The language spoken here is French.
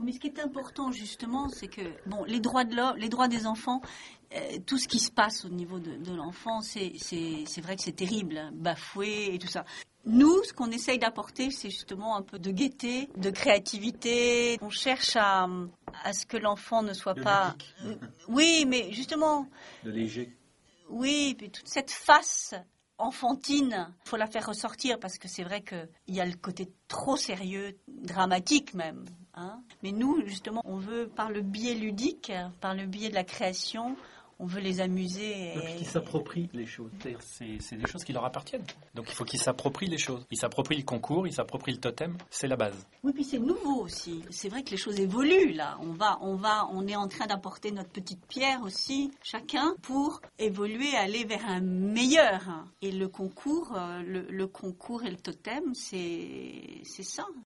Mais ce qui est important justement, c'est que les droits de l'homme, les droits des enfants, tout ce qui se passe au niveau de l'enfant, c'est vrai que c'est terrible, hein, bafoué et tout ça. Nous, ce qu'on essaye d'apporter, c'est justement un peu de gaieté, de créativité. On cherche à ce que l'enfant ne soit pas... Oui, mais justement... De léger. Oui, puis toute cette face enfantine, il faut la faire ressortir parce que c'est vrai qu'il y a le côté trop sérieux, dramatique même. Hein. Mais nous, justement, on veut, par le biais ludique, par le biais de la création, on veut les amuser. Et qu'ils s'approprient les choses. C'est des choses qui leur appartiennent. Donc il faut qu'ils s'approprient les choses. Ils s'approprient le concours, ils s'approprient le totem, c'est la base. Oui, puis c'est nouveau aussi. C'est vrai que les choses évoluent là. On est en train d'apporter notre petite pierre aussi, chacun, pour évoluer, aller vers un meilleur. Et le concours et le totem, c'est ça.